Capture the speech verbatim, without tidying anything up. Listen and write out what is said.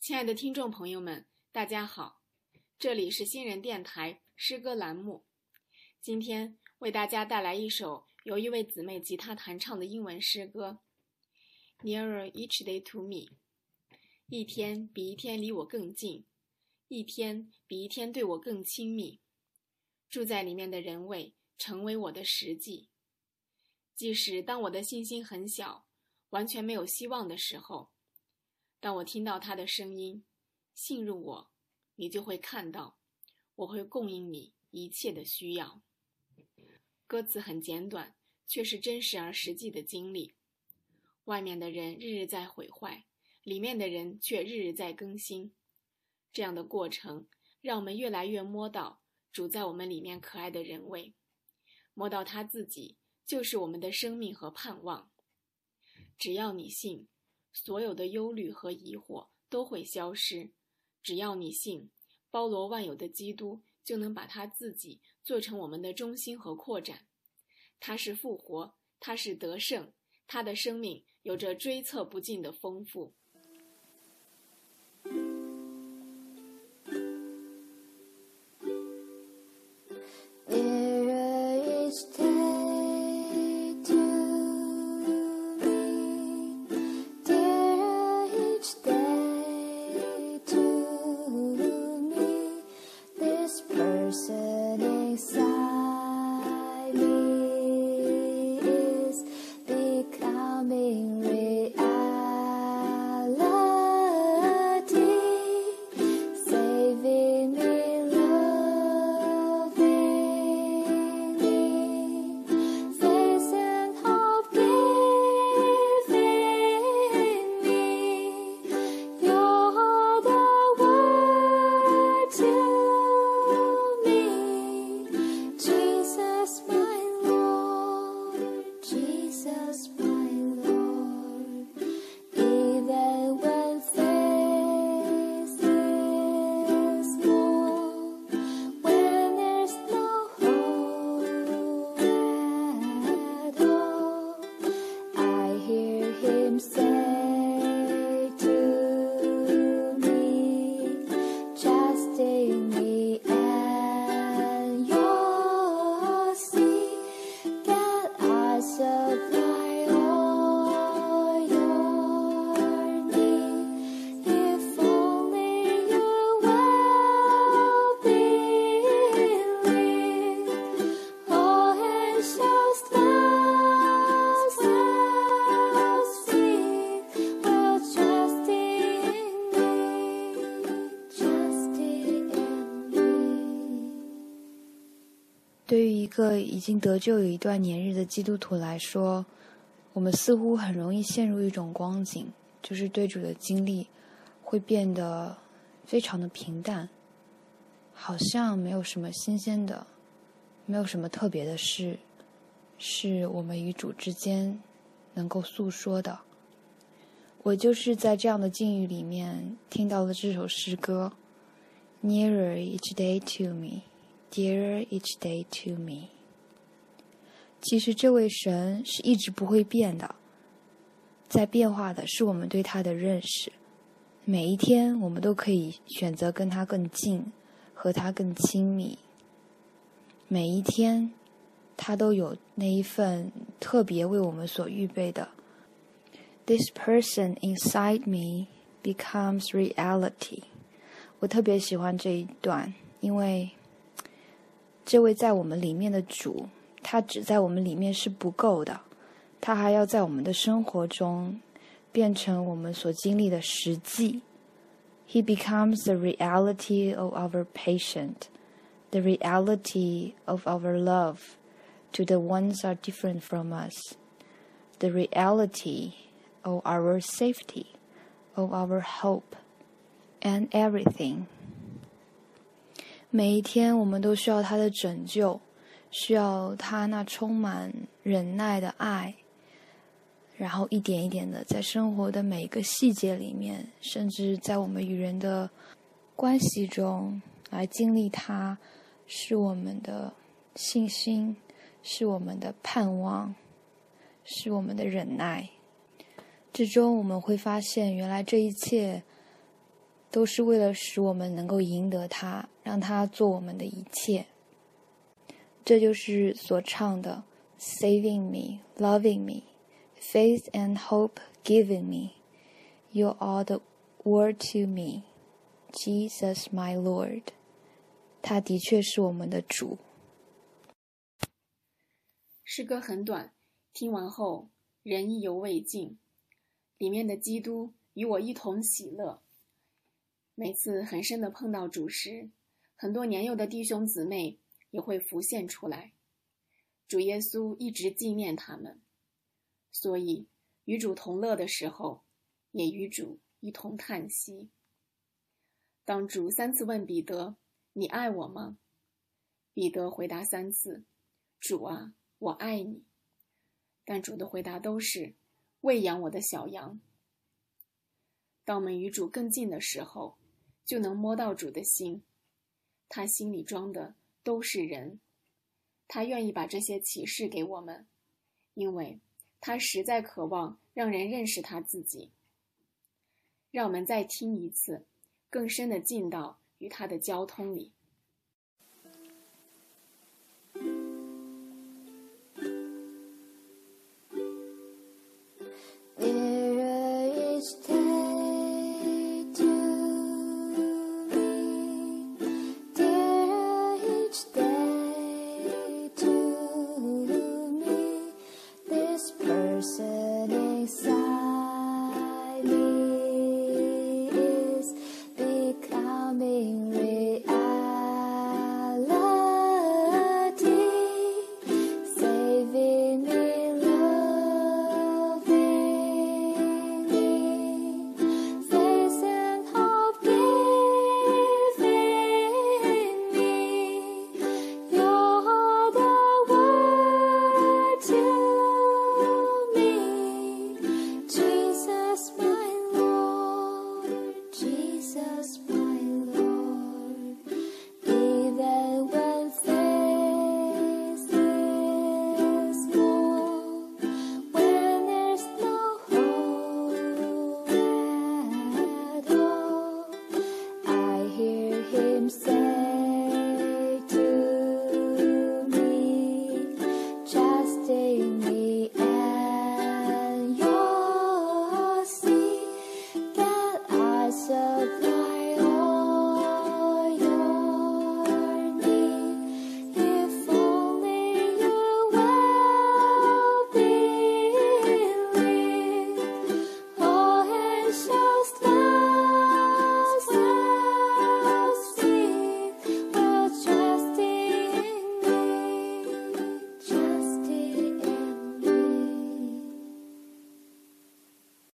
亲爱的听众朋友们，大家好，这里是新人电台诗歌栏目。今天为大家带来一首由一位姊妹吉他弹唱的英文诗歌 Nearer each day to me， 一天比一天离我更近，一天比一天对我更亲密。住在里面的人位成为我的实际。即使当我的信心很小，完全没有希望的时候，当我听到他的声音，信入我，你就会看到，我会供应你一切的需要。歌词很简短，却是真实而实际的经历。外面的人日日在毁坏，里面的人却日日在更新。这样的过程，让我们越来越摸到主在我们里面可爱的人位，摸到他自己就是我们的生命和盼望。只要你信，所有的忧虑和疑惑都会消失。只要你信，包罗万有的基督就能把他自己做成我们的中心和扩展。他是复活，他是得胜，他的生命有着追测不尽的丰富。 对于一个已经得救有一段年日的基督徒来说，我们似乎很容易陷入一种光景，就是对主的经历会变得非常的平淡，好像没有什么新鲜的，没有什么特别的事是我们与主之间能够诉说的。我就是在这样的境遇里面听到了这首诗歌 Nearer each day to me，Dearer each day to me。 其实这位神是一直不会变的，在变化的是我们对他的认识。每一天我们都可以选择跟他更近，和他更亲密。每一天他都有那一份特别为我们所预备的。 This person inside me becomes reality。 我特别喜欢这一段，因为这位在我们里面的主，他只在我们里面是不够的，他还要在我们的生活中变成我们所经历的实际。 He becomes the reality of our patient, the reality of our love to the ones are different from us, the reality of our safety, of our hope, and everything。每一天我们都需要他的拯救，需要他那充满忍耐的爱，然后一点一点的在生活的每一个细节里面，甚至在我们与人的关系中来经历他，是我们的信心，是我们的盼望，是我们的忍耐。之中我们会发现，原来这一切都是为了使我们能够赢得他，让他做我们的一切。这就是所唱的 Saving me, loving me, faith and hope giving me, you are the word to me, Jesus my Lord. 他的确是我们的主。 诗歌很短，听完后人意犹未尽，里面的基督与我一同喜乐。每次很深的碰到主时，很多年幼的弟兄姊妹也会浮现出来。主耶稣一直纪念他们，所以与主同乐的时候，也与主一同叹息。当主三次问彼得，你爱我吗？彼得回答三次，主啊，我爱你。但主的回答都是，喂养我的小羊。当我们与主更近的时候，就能摸到主的心，他心里装的都是人。他愿意把这些启示给我们，因为他实在渴望让人认识他自己。让我们再听一次，更深的进到与他的交通里。